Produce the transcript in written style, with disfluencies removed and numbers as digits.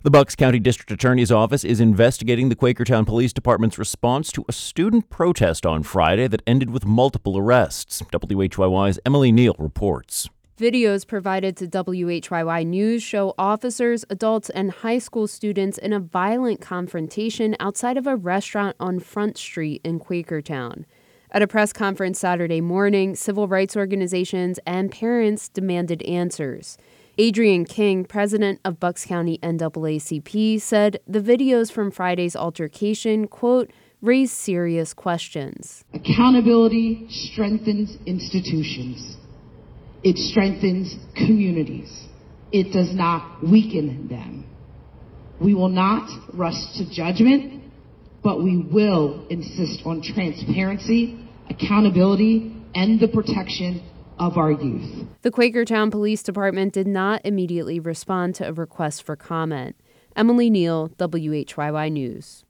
The Bucks County District Attorney's Office is investigating the Quakertown Police Department's response to a student protest on Friday that ended with multiple arrests. WHYY's Emily Neal reports. Videos provided to WHYY News show officers, adults, and high school students in a violent confrontation outside of a restaurant on Front Street in Quakertown. At a press conference Saturday morning, civil rights organizations and parents demanded answers. Adrian King, president of Bucks County NAACP, said the videos from Friday's altercation, quote, raise serious questions. Accountability strengthens institutions. It strengthens communities. It does not weaken them. We will not rush to judgment, but we will insist on transparency, accountability, and the protection of our youth. The Quakertown Police Department did not immediately respond to a request for comment. Emily Neal, WHYY News.